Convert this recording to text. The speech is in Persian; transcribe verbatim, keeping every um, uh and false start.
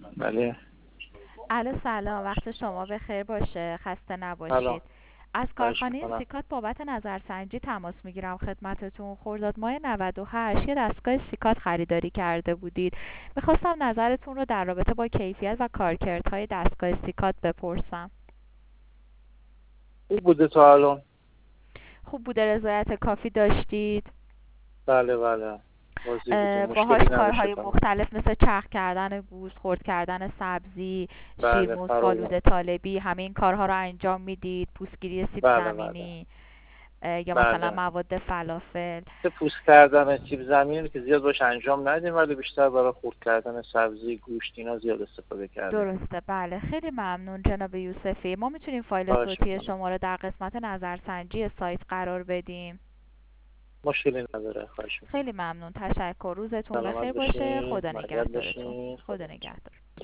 بله. الو سلام، وقت شما بخیر باشه، خسته سلام. نباشید. از خواهش کارخانه میکنم. سیکات بابت نظرسنجی تماس میگیرم خدمتتون. خرداد ماه نود و هشت یه دستگاه سیکات خریداری کرده بودید. میخواستم نظرتون رو در رابطه با کیفیت و کارکردهای دستگاه سیکات بپرسم. خوب بوده تا الان. خوب بوده، رضایت کافی داشتید؟ بله بله. راضی بودیم، اه، مشکلی باهاش نداشته کارهای تا الان. مختلف مثل چرخ کردن گوشت، خرد کردن سبزی، بله شیرموز، فراوان. فالوده طالبی، همه این کارها رو انجام میدید؟ پوستگیری سیب بله بله. زمینی یا مثلا بله. مواد فلافل؟ به پوست کردن سیب زمینی که زیاد باش انجام ندیم، ولی بیشتر برای خرد کردن سبزی، گوشت اینا زیاد استفاده کردیم. درسته، بله. خیلی ممنون جناب یوسفی. ما میتونیم فایل خواهش صوتی میکنم. شما رو در قسمت نظرسنجی سایت قرار بدیم؟ مشکلی نداره. خواهش میکنم. خیلی ممنون، تشکر. روزتون سلامت بخیر باشه، باشین، خدا مراقب نگهدارتون. باشین. خدا خدا نگهدار.